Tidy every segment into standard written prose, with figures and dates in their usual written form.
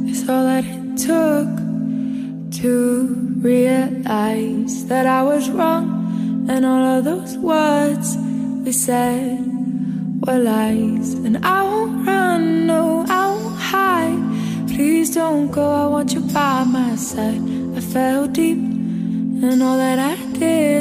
is all that it took to realize that I was wrong, and all of those words we said were lies. And I won't run, no, I won't hide. Please don't go, I want you by my side. I fell deep, and all that I did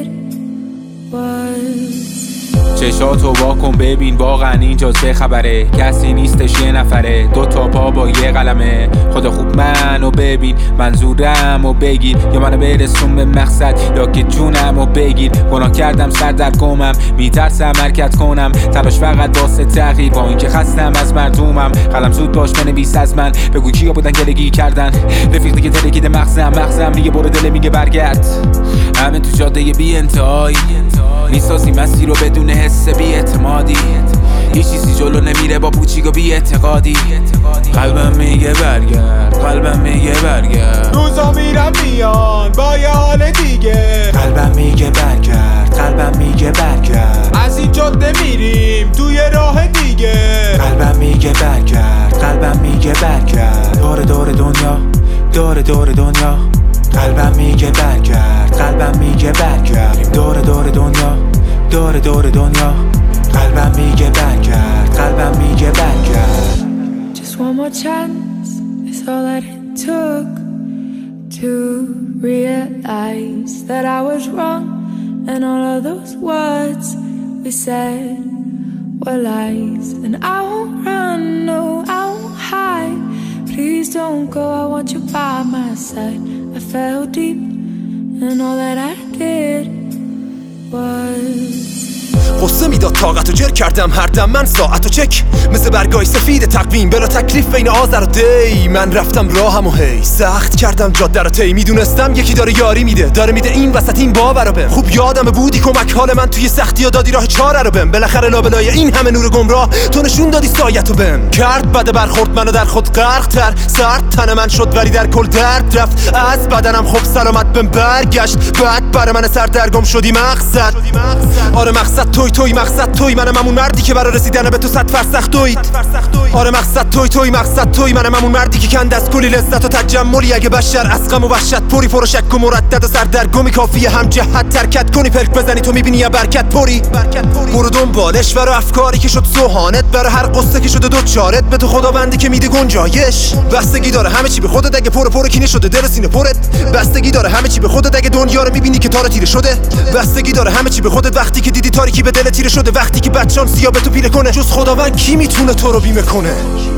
was چشاتو واکن ببین واقعا اینجا چه خبره. کسی نیستش یه نفره، 2 تا پا با یه قلمه. خدا خوب منو ببین، منظورمو بگیر، یا منو برسون به مقصد یا که جونمو بگیر. گناه کردم سر در گمم، میترسم حرکت کنم، تلاش فقط واسه تغییر. با اینکه خستم از مردمم، قلم زود باش بنویس از من. بگو کیا بودن گلگی کردن، رفیق دیگه ترکیده مغزم میگه برو، دل میگه برگرد. همه تو جاده بی انتهایی، میسازی مسیر رو بدون حس بی اعتمادی. هیچ چیزی جلو نمیره با پوچیک و بی اعتقادی. قلبم میگه برگرد، قلبم میگه برگرد. روزا میرم میان با یه حال دیگه. قلبم میگه برگرد، قلبم میگه برگرد. از این جاده میریم توی راه دیگه. قلبم میگه برگرد، قلبم میگه برگرد. دور دور دنیا، دور دور دنیا. قلبم میگه برگرد، قلبم میگه برگرد. دور دور دنیا، دور دور دنیا. قلبم میگه برگرد، قلبم میگه برگرد. just one more chance is all that it took to realize that I was wrong, and all of those words we said were lies. And I won't run, no, I won't hide. Please don't go, I want you by my side. I fell deep, and all that I did was قصه میداد طاقت و جر کردم هر دم من ساعت و چک، مثل برگای سفید تقویم بلا تکلیف بین آذر و دی. من رفتم راهم و هی سخت کردم جاده رو طی. میدونستم یکی داره یاری میده، داره میده این وسط این باور رو بهم. خوب یادم بودی کمک حال من توی سختی ها، دادی راه چاره رو بهم. بالاخره لابلای این همه نور گمراه تو نشون دادی سایت رو بهم. کرد بده برخورد منو در خود غرق تر، سرد تن من شد ولی در کل درد رفت از بدنم. خب سلامت بهم برگشت، بعد برای من سردرگم شدی مقصد. آره مقصد توی مقصد توی، منم همون مردی که برای رسیدن به تو 100 فرسخ دوید. آره مقصد توی مقصد توی، منم همون مردی که کند از کلی لذت و تجملی. اگه بشر از غم و وحشت پری پر و شک و مردد و سردرگمی کافیه هم جهت ترکت کنی. پرک بزنی تو میبینی یه برکت پری. برو دنبالش برای افکاری که شد سوهانت، برای هر قصه که شده دوچارت. به تو خداوندی که میده گنجایش. بستگی داره همه چی به خودت، اگه پر کینه شده دل سینه پرت. بستگی داره همه چی به خودت، اگه دنیا رو میبینی که تار تیره شده. بستگی داره همه چی به خودت وقتی که دیدی تاریکی به دل تیره شده. وقتی که بدشانسی ها به تو پیله کنه، جز خداوند کی میتونه تو رو بیمه کنه؟